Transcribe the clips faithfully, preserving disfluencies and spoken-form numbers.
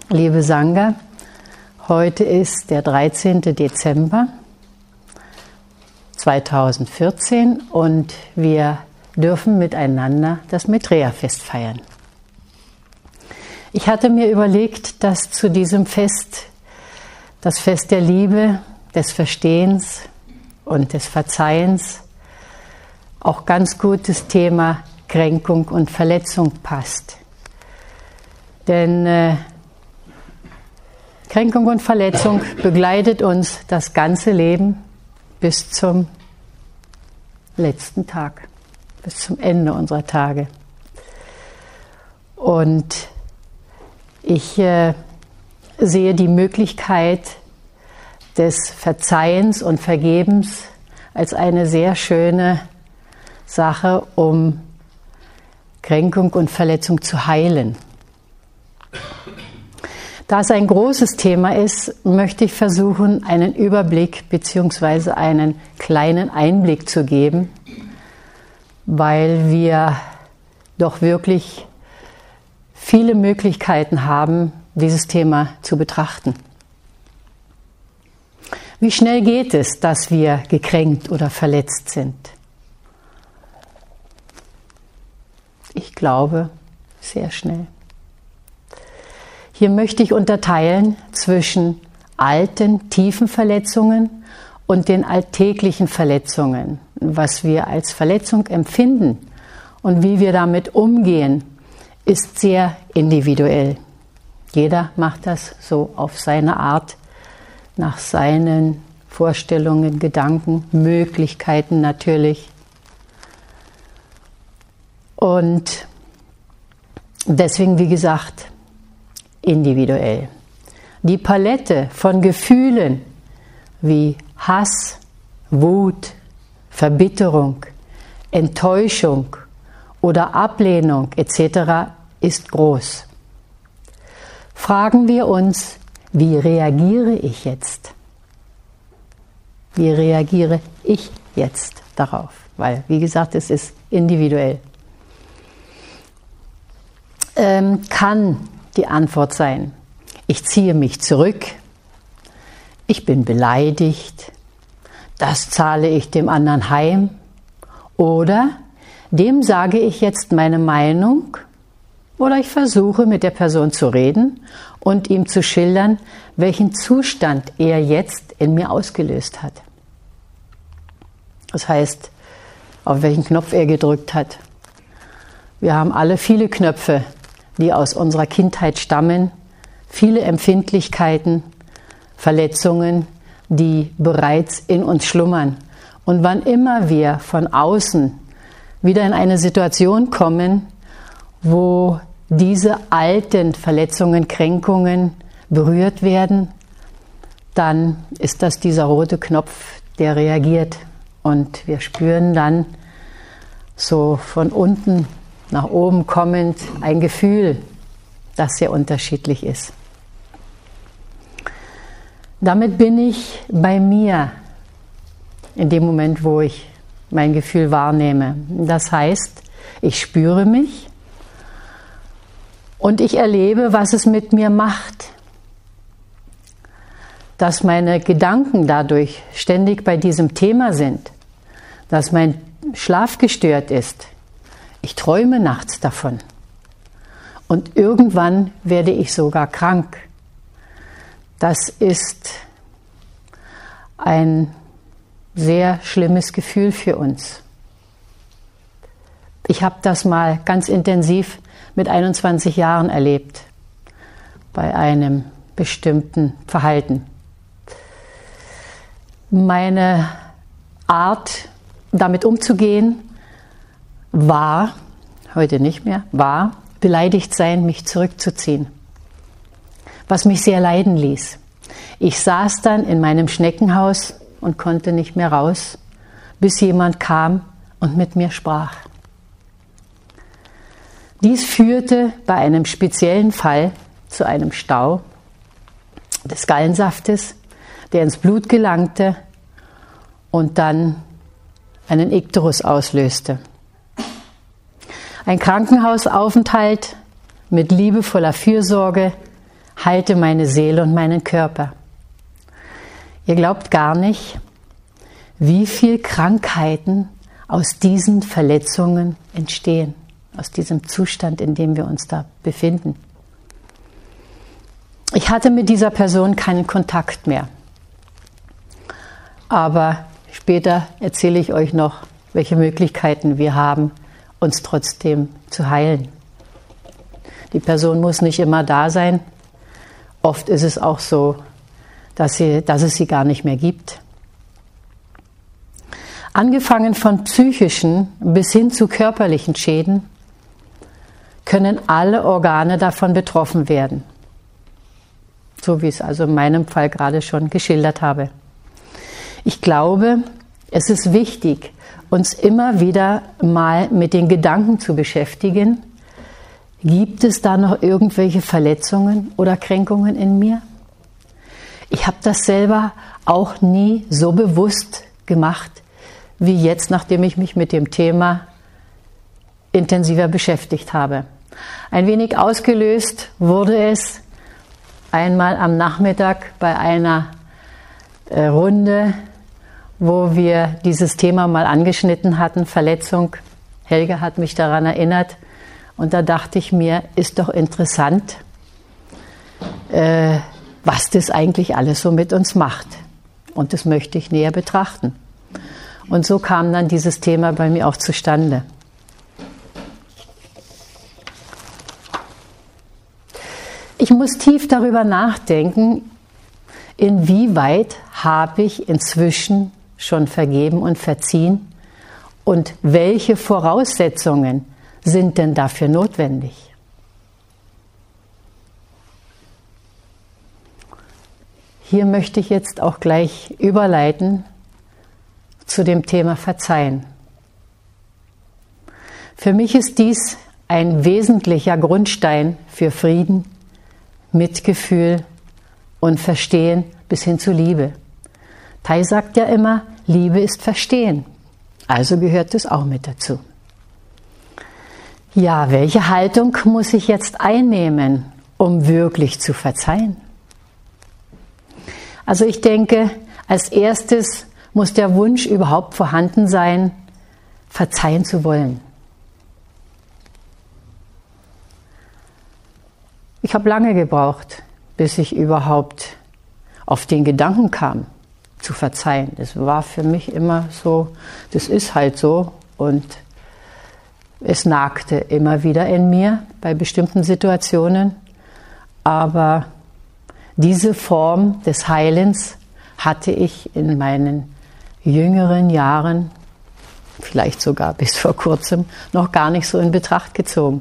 Liebe Sangha, heute ist der dreizehnte Dezember zweitausendvierzehn und wir dürfen miteinander das Maitreya-Fest feiern. Ich hatte mir überlegt, dass zu diesem Fest, das Fest der Liebe, des Verstehens und des Verzeihens, auch ganz gut das Thema Kränkung und Verletzung passt. Denn äh, Kränkung und Verletzung begleitet uns das ganze Leben bis zum letzten Tag, bis zum Ende unserer Tage. Und ich äh, sehe die Möglichkeit des Verzeihens und Vergebens als eine sehr schöne Sache, um Kränkung und Verletzung zu heilen. Da es ein großes Thema ist, möchte ich versuchen, einen Überblick bzw. einen kleinen Einblick zu geben, weil wir doch wirklich viele Möglichkeiten haben, dieses Thema zu betrachten. Wie schnell geht es, dass wir gekränkt oder verletzt sind? Ich glaube, sehr schnell. Hier möchte ich unterteilen zwischen alten, tiefen Verletzungen und den alltäglichen Verletzungen. Was wir als Verletzung empfinden und wie wir damit umgehen, ist sehr individuell. Jeder macht das so auf seine Art, nach seinen Vorstellungen, Gedanken, Möglichkeiten natürlich. Und deswegen, wie gesagt, individuell. Die Palette von Gefühlen wie Hass, Wut, Verbitterung, Enttäuschung oder Ablehnung et cetera ist groß. Fragen wir uns, wie reagiere ich jetzt? Wie reagiere ich jetzt darauf? Weil, wie gesagt, es ist individuell. Ähm, kann die Antwort sein, ich ziehe mich zurück, ich bin beleidigt, das zahle ich dem anderen heim, oder dem sage ich jetzt meine Meinung, oder ich versuche mit der Person zu reden und ihm zu schildern, welchen Zustand er jetzt in mir ausgelöst hat. Das heißt, auf welchen Knopf er gedrückt hat. Wir haben alle viele Knöpfe, die aus unserer Kindheit stammen, viele Empfindlichkeiten, Verletzungen, die bereits in uns schlummern. Und wann immer wir von außen wieder in eine Situation kommen, wo diese alten Verletzungen, Kränkungen berührt werden, dann ist das dieser rote Knopf, der reagiert. Und wir spüren dann so von unten nach oben kommend ein Gefühl, das sehr unterschiedlich ist. Damit bin ich bei mir in dem Moment, wo ich mein Gefühl wahrnehme. Das heißt, ich spüre mich und ich erlebe, was es mit mir macht. Dass meine Gedanken dadurch ständig bei diesem Thema sind, dass mein Schlaf gestört ist. Ich träume nachts davon. Und irgendwann werde ich sogar krank. Das ist ein sehr schlimmes Gefühl für uns. Ich habe das mal ganz intensiv mit einundzwanzig Jahren erlebt, bei einem bestimmten Verhalten. Meine Art, damit umzugehen, war, heute nicht mehr, war, beleidigt sein, mich zurückzuziehen. Was mich sehr leiden ließ. Ich saß dann in meinem Schneckenhaus und konnte nicht mehr raus, bis jemand kam und mit mir sprach. Dies führte bei einem speziellen Fall zu einem Stau des Gallensaftes, der ins Blut gelangte und dann einen Ikterus auslöste. Ein Krankenhausaufenthalt mit liebevoller Fürsorge heilte meine Seele und meinen Körper. Ihr glaubt gar nicht, wie viel Krankheiten aus diesen Verletzungen entstehen, aus diesem Zustand, in dem wir uns da befinden. Ich hatte mit dieser Person keinen Kontakt mehr. Aber später erzähle ich euch noch, welche Möglichkeiten wir haben, uns trotzdem zu heilen. Die Person muss nicht immer da sein. Oft ist es auch so, dass, sie, dass es sie gar nicht mehr gibt. Angefangen von psychischen bis hin zu körperlichen Schäden können alle Organe davon betroffen werden. So wie ich es also in meinem Fall gerade schon geschildert habe. Ich glaube, es ist wichtig, uns immer wieder mal mit den Gedanken zu beschäftigen, gibt es da noch irgendwelche Verletzungen oder Kränkungen in mir? Ich habe das selber auch nie so bewusst gemacht, wie jetzt, nachdem ich mich mit dem Thema intensiver beschäftigt habe. Ein wenig ausgelöst wurde es einmal am Nachmittag bei einer äh, Runde, wo wir dieses Thema mal angeschnitten hatten, Verletzung. Helga hat mich daran erinnert und da dachte ich mir, ist doch interessant, äh, was das eigentlich alles so mit uns macht. Und das möchte ich näher betrachten. Und so kam dann dieses Thema bei mir auch zustande. Ich muss tief darüber nachdenken, inwieweit habe ich inzwischen schon vergeben und verziehen und welche Voraussetzungen sind denn dafür notwendig? Hier möchte ich jetzt auch gleich überleiten zu dem Thema Verzeihen. Für mich ist dies ein wesentlicher Grundstein für Frieden, Mitgefühl und Verstehen bis hin zu Liebe. Thay sagt ja immer, Liebe ist Verstehen. Also gehört es auch mit dazu. Ja, welche Haltung muss ich jetzt einnehmen, um wirklich zu verzeihen? Also ich denke, als erstes muss der Wunsch überhaupt vorhanden sein, verzeihen zu wollen. Ich habe lange gebraucht, bis ich überhaupt auf den Gedanken kam, zu verzeihen. Das war für mich immer so, das ist halt so und es nagte immer wieder in mir bei bestimmten Situationen. Aber diese Form des Heilens hatte ich in meinen jüngeren Jahren, vielleicht sogar bis vor kurzem, noch gar nicht so in Betracht gezogen.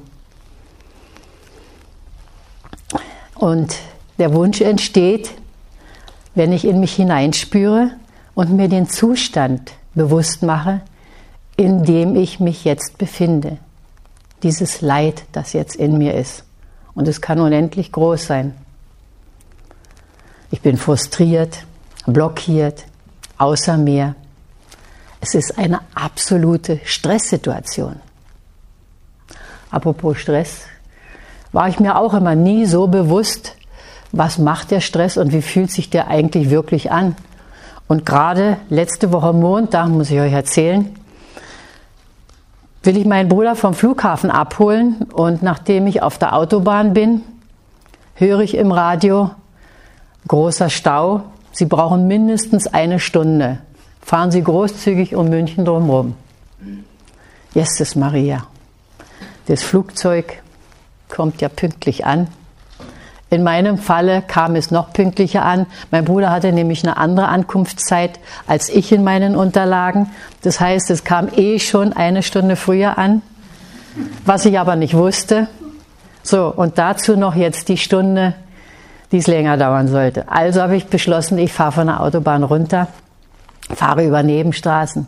Und der Wunsch entsteht, wenn ich in mich hineinspüre und mir den Zustand bewusst mache, in dem ich mich jetzt befinde. Dieses Leid, das jetzt in mir ist. Und es kann unendlich groß sein. Ich bin frustriert, blockiert, außer mir. Es ist eine absolute Stresssituation. Apropos Stress, war ich mir auch immer nie so bewusst, was macht der Stress und wie fühlt sich der eigentlich wirklich an. Und gerade letzte Woche Montag, muss ich euch erzählen, will ich meinen Bruder vom Flughafen abholen und nachdem ich auf der Autobahn bin, höre ich im Radio, großer Stau, Sie brauchen mindestens eine Stunde. Fahren Sie großzügig um München drumherum. Jesus Maria, das Flugzeug kommt ja pünktlich an. In meinem Falle kam es noch pünktlicher an. Mein Bruder hatte nämlich eine andere Ankunftszeit als ich in meinen Unterlagen. Das heißt, es kam eh schon eine Stunde früher an, was ich aber nicht wusste. So, und dazu noch jetzt die Stunde, die es länger dauern sollte. Also habe ich beschlossen, ich fahre von der Autobahn runter, fahre über Nebenstraßen.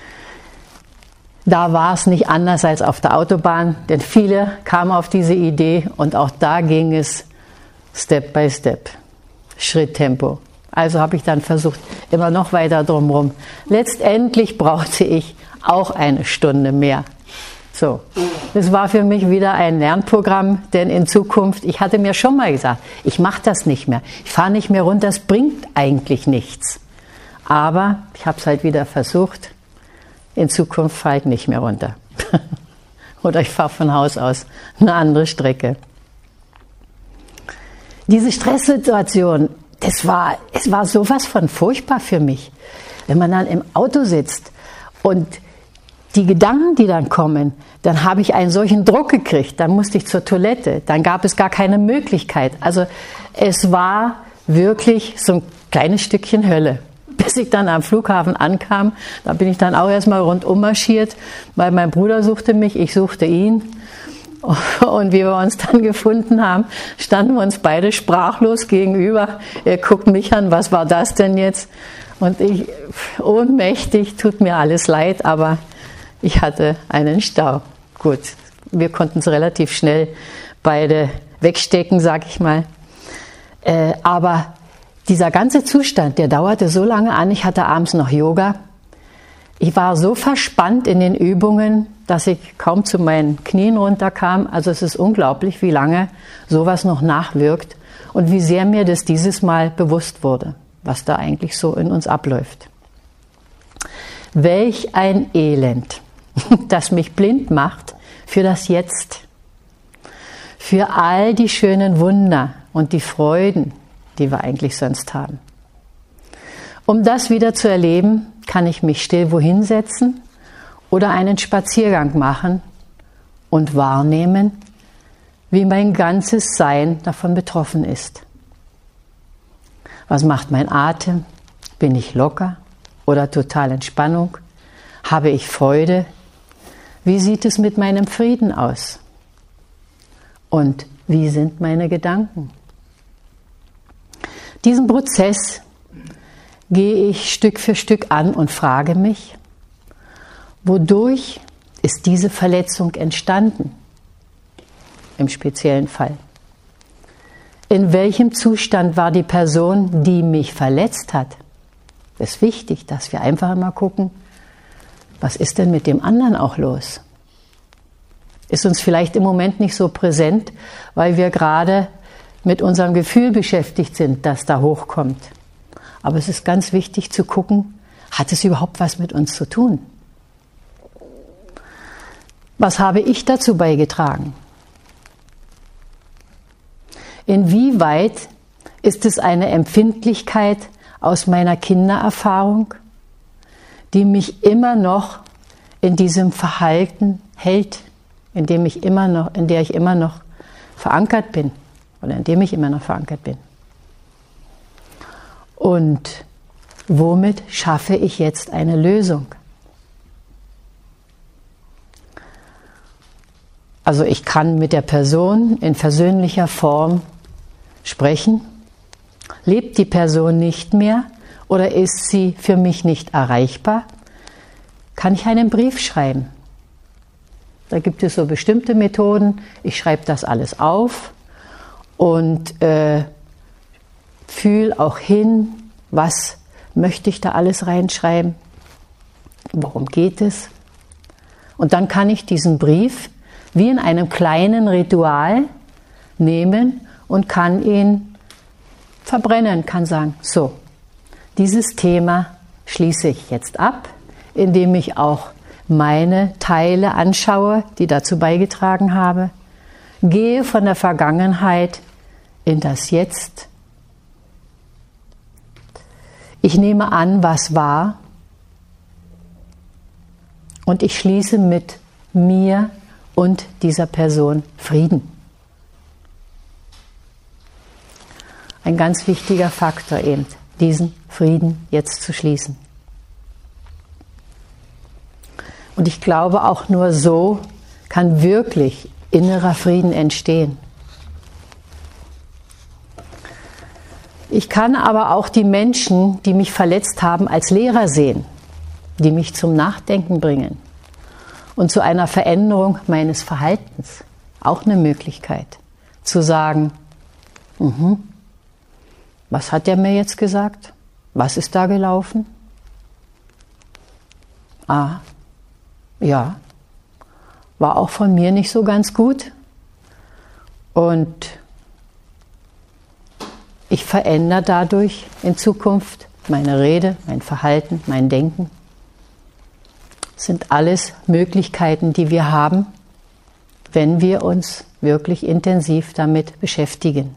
Da war es nicht anders als auf der Autobahn, denn viele kamen auf diese Idee und auch da ging es Step by Step, Schritttempo. Also habe ich dann versucht, immer noch weiter drumherum. Letztendlich brauchte ich auch eine Stunde mehr. So, das war für mich wieder ein Lernprogramm, denn in Zukunft, ich hatte mir schon mal gesagt, ich mache das nicht mehr, ich fahre nicht mehr runter, das bringt eigentlich nichts. Aber ich habe es halt wieder versucht, in Zukunft fahre ich nicht mehr runter. Oder ich fahre von Haus aus eine andere Strecke. Diese Stresssituation, das war, es war sowas von furchtbar für mich. Wenn man dann im Auto sitzt und die Gedanken, die dann kommen, dann habe ich einen solchen Druck gekriegt, dann musste ich zur Toilette, dann gab es gar keine Möglichkeit. Also es war wirklich so ein kleines Stückchen Hölle. Bis ich dann am Flughafen ankam, da bin ich dann auch erstmal rundum marschiert, weil mein Bruder suchte mich, ich suchte ihn. Und wie wir uns dann gefunden haben, standen wir uns beide sprachlos gegenüber. Er guckt mich an, was war das denn jetzt? Und ich, ohnmächtig, tut mir alles leid, aber ich hatte einen Stau. Gut, wir konnten es relativ schnell beide wegstecken, sag ich mal. Äh, aber dieser ganze Zustand, der dauerte so lange an, ich hatte abends noch Yoga. Ich war so verspannt in den Übungen, dass ich kaum zu meinen Knien runterkam. Also es ist unglaublich, wie lange sowas noch nachwirkt und wie sehr mir das dieses Mal bewusst wurde, was da eigentlich so in uns abläuft. Welch ein Elend, das mich blind macht für das Jetzt, für all die schönen Wunder und die Freuden, die wir eigentlich sonst haben. Um das wieder zu erleben, kann ich mich still wohin setzen oder einen Spaziergang machen und wahrnehmen, wie mein ganzes Sein davon betroffen ist. Was macht mein Atem? Bin ich locker oder total Entspannung? Habe ich Freude? Wie sieht es mit meinem Frieden aus? Und wie sind meine Gedanken? Diesen Prozess gehe ich Stück für Stück an und frage mich, wodurch ist diese Verletzung entstanden? Im speziellen Fall. In welchem Zustand war die Person, die mich verletzt hat? Es ist wichtig, dass wir einfach mal gucken, was ist denn mit dem anderen auch los? Ist uns vielleicht im Moment nicht so präsent, weil wir gerade mit unserem Gefühl beschäftigt sind, das da hochkommt. Aber es ist ganz wichtig zu gucken, hat es überhaupt was mit uns zu tun? Was habe ich dazu beigetragen? Inwieweit ist es eine Empfindlichkeit aus meiner Kindererfahrung, die mich immer noch in diesem Verhalten hält, in dem ich immer noch, in der ich immer noch verankert bin oder in dem ich immer noch verankert bin? Und womit schaffe ich jetzt eine Lösung? Also ich kann mit der Person in versöhnlicher Form sprechen. Lebt die Person nicht mehr oder ist sie für mich nicht erreichbar? Kann ich einen Brief schreiben? Da gibt es so bestimmte Methoden. Ich schreibe das alles auf und äh, fühle auch hin, was möchte ich da alles reinschreiben, worum geht es. Und dann kann ich diesen Brief wie in einem kleinen Ritual nehmen und kann ihn verbrennen, kann sagen, so, dieses Thema schließe ich jetzt ab, indem ich auch meine Teile anschaue, die dazu beigetragen habe, gehe von der Vergangenheit in das Jetzt. Ich nehme an, was war, und ich schließe mit mir und dieser Person Frieden. Ein ganz wichtiger Faktor eben, diesen Frieden jetzt zu schließen. Und ich glaube, auch nur so kann wirklich innerer Frieden entstehen. Ich kann aber auch die Menschen, die mich verletzt haben, als Lehrer sehen, die mich zum Nachdenken bringen und zu einer Veränderung meines Verhaltens. Auch eine Möglichkeit, zu sagen, mhm, was hat der mir jetzt gesagt? Was ist da gelaufen? Ah, ja. war auch von mir nicht so ganz gut. Und ich verändere dadurch in Zukunft meine Rede, mein Verhalten, mein Denken. Das sind alles Möglichkeiten, die wir haben, wenn wir uns wirklich intensiv damit beschäftigen.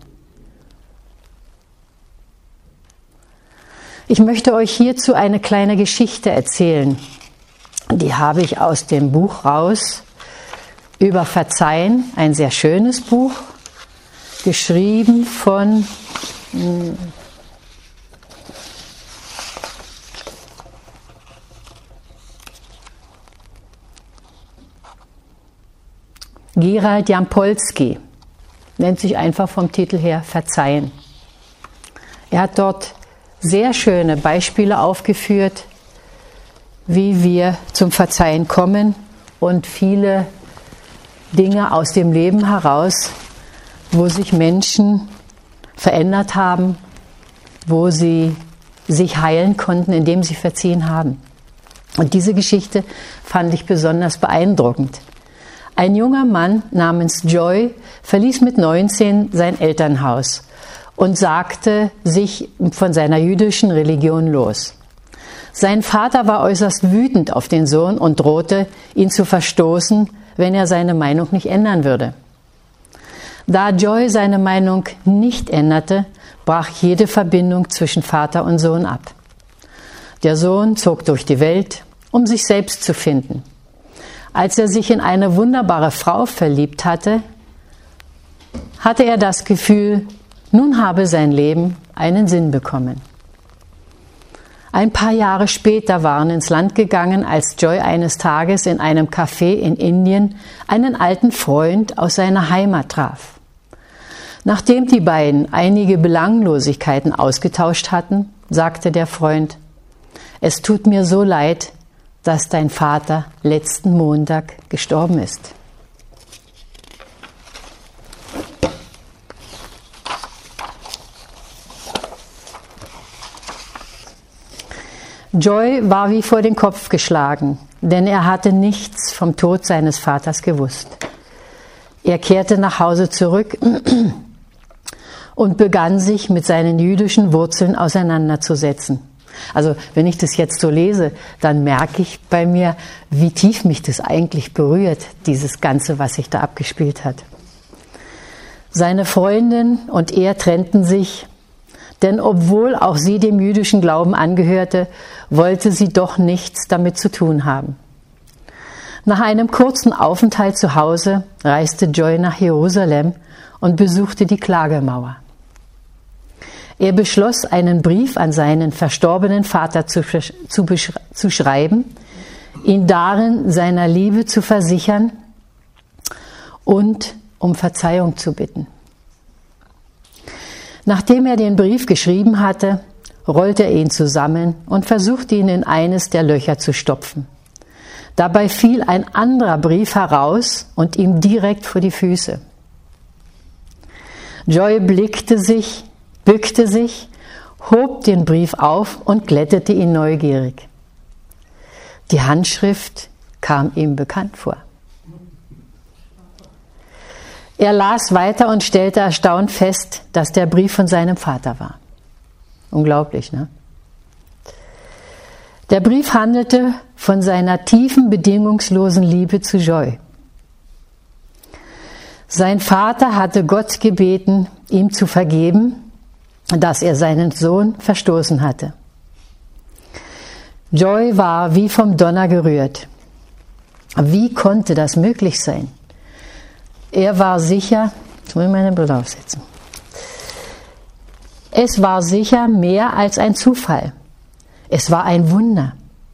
Ich möchte euch hierzu eine kleine Geschichte erzählen. Die habe ich aus dem Buch raus über Verzeihen, ein sehr schönes Buch, geschrieben von hm, Gerald Jampolsky, nennt sich einfach vom Titel her Verzeihen. Er hat dort sehr schöne Beispiele aufgeführt, wie wir zum Verzeihen kommen und viele Dinge aus dem Leben heraus, wo sich Menschen verändert haben, wo sie sich heilen konnten, indem sie verziehen haben. Und diese Geschichte fand ich besonders beeindruckend. Ein junger Mann namens Joy verließ mit neunzehn sein Elternhaus und sagte sich von seiner jüdischen Religion los. Sein Vater war äußerst wütend auf den Sohn und drohte, ihn zu verstoßen, wenn er seine Meinung nicht ändern würde. Da Joy seine Meinung nicht änderte, brach jede Verbindung zwischen Vater und Sohn ab. Der Sohn zog durch die Welt, um sich selbst zu finden. Als er sich in eine wunderbare Frau verliebt hatte, hatte er das Gefühl, nun habe sein Leben einen Sinn bekommen. Ein paar Jahre später waren ins Land gegangen, als Joy eines Tages in einem Café in Indien einen alten Freund aus seiner Heimat traf. Nachdem die beiden einige Belanglosigkeiten ausgetauscht hatten, sagte der Freund: Es tut mir so leid, dass dein Vater letzten Montag gestorben ist. Joy war wie vor den Kopf geschlagen, denn er hatte nichts vom Tod seines Vaters gewusst. Er kehrte nach Hause zurück und begann sich mit seinen jüdischen Wurzeln auseinanderzusetzen. Also wenn ich das jetzt so lese, dann merke ich bei mir, wie tief mich das eigentlich berührt, dieses Ganze, was sich da abgespielt hat. Seine Freundin und er trennten sich, denn obwohl auch sie dem jüdischen Glauben angehörte, wollte sie doch nichts damit zu tun haben. Nach einem kurzen Aufenthalt zu Hause reiste Joy nach Jerusalem und besuchte die Klagemauer. Er beschloss, einen Brief an seinen verstorbenen Vater zu, zu, zu schreiben, ihn darin seiner Liebe zu versichern und um Verzeihung zu bitten. Nachdem er den Brief geschrieben hatte, rollte er ihn zusammen und versuchte ihn in eines der Löcher zu stopfen. Dabei fiel ein anderer Brief heraus und ihm direkt vor die Füße. Joy blickte sich, bückte sich, hob den Brief auf und glättete ihn neugierig. Die Handschrift kam ihm bekannt vor. Er las weiter und stellte erstaunt fest, dass der Brief von seinem Vater war. Unglaublich, ne? Der Brief handelte von seiner tiefen, bedingungslosen Liebe zu Joy. Sein Vater hatte Gott gebeten, ihm zu vergeben, dass er seinen Sohn verstoßen hatte. Joy war wie vom Donner gerührt. Wie konnte das möglich sein? Er war sicher, jetzt muss ich meine Brille aufsetzen. Es war sicher mehr als ein Zufall. Es war ein Wunder.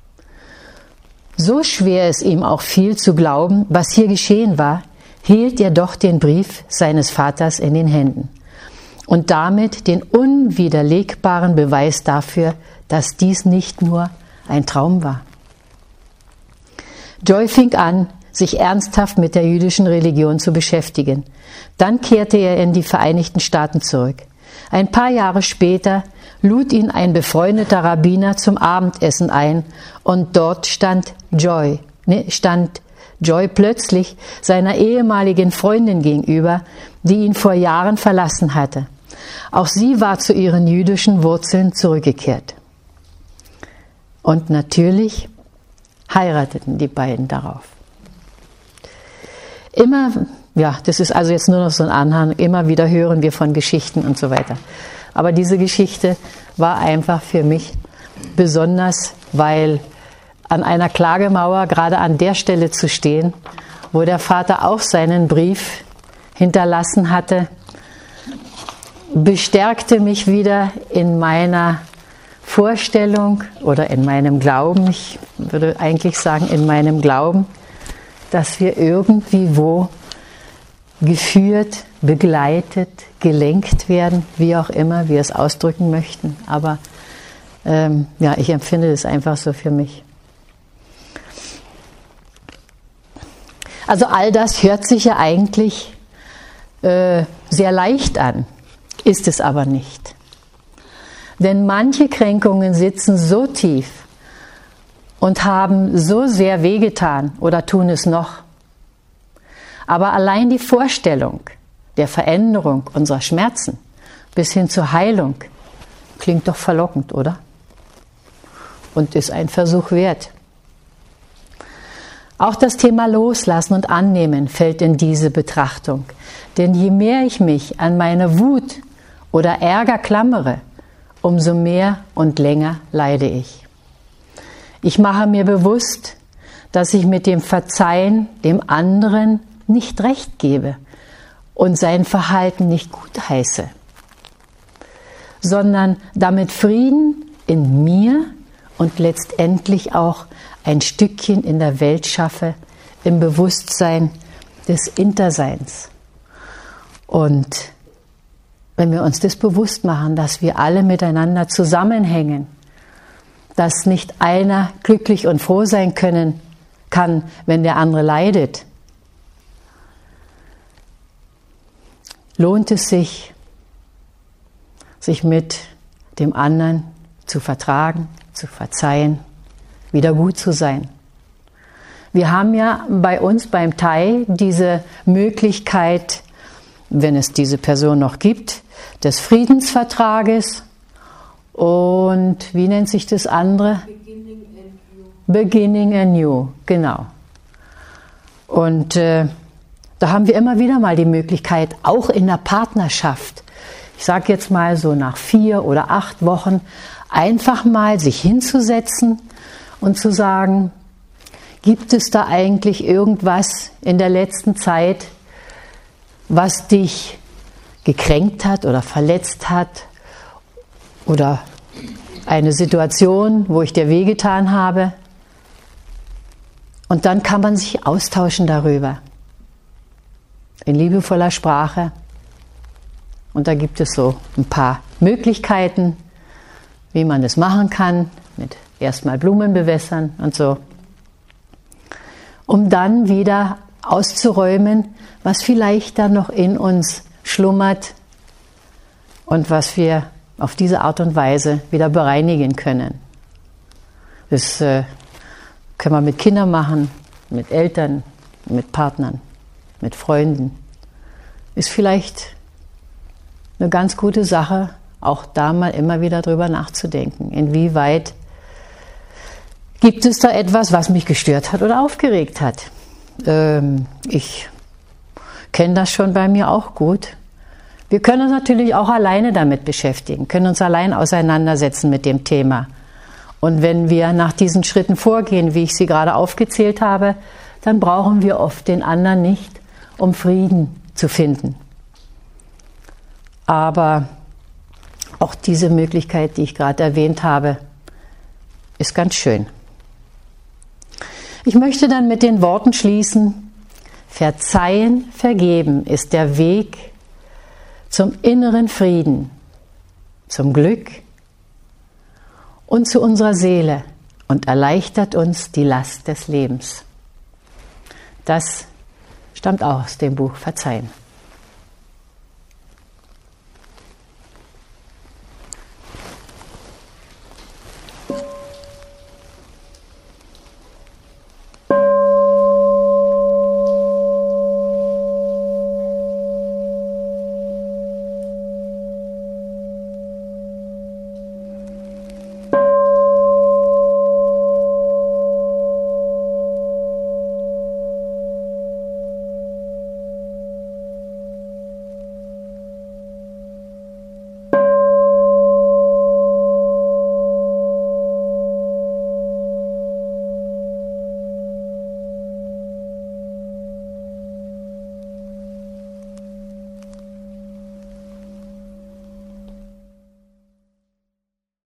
So schwer es ihm auch fiel zu glauben, was hier geschehen war, hielt er doch den Brief seines Vaters in den Händen und damit den unwiderlegbaren Beweis dafür, dass dies nicht nur ein Traum war. Joy fing an, sich ernsthaft mit der jüdischen Religion zu beschäftigen. Dann kehrte er in die Vereinigten Staaten zurück. Ein paar Jahre später lud ihn ein befreundeter Rabbiner zum Abendessen ein und dort stand Joy, ne, stand Joy plötzlich seiner ehemaligen Freundin gegenüber, die ihn vor Jahren verlassen hatte. Auch sie war zu ihren jüdischen Wurzeln zurückgekehrt. Und natürlich heirateten die beiden darauf. Immer, ja, das ist also jetzt nur noch so ein Anhang, immer wieder hören wir von Geschichten und so weiter. Aber diese Geschichte war einfach für mich besonders, weil an einer Klagemauer, gerade an der Stelle zu stehen, wo der Vater auch seinen Brief hinterlassen hatte, bestärkte mich wieder in meiner Vorstellung oder in meinem Glauben, ich würde eigentlich sagen in meinem Glauben, dass wir irgendwie wo geführt, begleitet, gelenkt werden, wie auch immer wir es ausdrücken möchten. Aber ähm, ja, ich empfinde das einfach so für mich. Also all das hört sich ja eigentlich äh, sehr leicht an, ist es aber nicht. Denn manche Kränkungen sitzen so tief und haben so sehr wehgetan oder tun es noch. Aber allein die Vorstellung der Veränderung unserer Schmerzen bis hin zur Heilung klingt doch verlockend, oder? Und ist ein Versuch wert. Auch das Thema Loslassen und Annehmen fällt in diese Betrachtung. Denn je mehr ich mich an meine Wut oder Ärger klammere, umso mehr und länger leide ich. Ich mache mir bewusst, dass ich mit dem Verzeihen dem anderen nicht recht gebe und sein Verhalten nicht gutheiße, sondern damit Frieden in mir und letztendlich auch ein Stückchen in der Welt schaffe, im Bewusstsein des Interseins. Und wenn wir uns das bewusst machen, dass wir alle miteinander zusammenhängen, dass nicht einer glücklich und froh sein können kann, wenn der andere leidet, lohnt es sich, sich mit dem anderen zu vertragen, zu verzeihen, wieder gut zu sein. Wir haben ja bei uns beim Thai diese Möglichkeit, wenn es diese Person noch gibt, des Friedensvertrages und wie nennt sich das andere? Beginning anew. Beginning anew, genau. Und äh, da haben wir immer wieder mal die Möglichkeit, auch in der Partnerschaft, ich sage jetzt mal so nach vier oder acht Wochen, einfach mal sich hinzusetzen und zu sagen, gibt es da eigentlich irgendwas in der letzten Zeit, was dich gekränkt hat oder verletzt hat oder eine Situation, wo ich dir wehgetan habe? Und dann kann man sich austauschen darüber. In liebevoller Sprache. Und da gibt es so ein paar Möglichkeiten, wie man das machen kann, mit erstmal Blumen bewässern und so, um dann wieder auszuräumen, was vielleicht dann noch in uns schlummert und was wir auf diese Art und Weise wieder bereinigen können. Das äh, können wir mit Kindern machen, mit Eltern, mit Partnern, mit Freunden. Ist vielleicht eine ganz gute Sache, auch da mal immer wieder drüber nachzudenken. Inwieweit gibt es da etwas, was mich gestört hat oder aufgeregt hat? Ähm, ich kenne das schon bei mir auch gut. Wir können uns natürlich auch alleine damit beschäftigen, können uns allein auseinandersetzen mit dem Thema. Und wenn wir nach diesen Schritten vorgehen, wie ich sie gerade aufgezählt habe, dann brauchen wir oft den anderen nicht, um Frieden zu finden. Aber auch diese Möglichkeit, die ich gerade erwähnt habe, ist ganz schön. Ich möchte dann mit den Worten schließen: Verzeihen, vergeben ist der Weg zum inneren Frieden, zum Glück und zu unserer Seele und erleichtert uns die Last des Lebens. Das stammt auch aus dem Buch Verzeihen.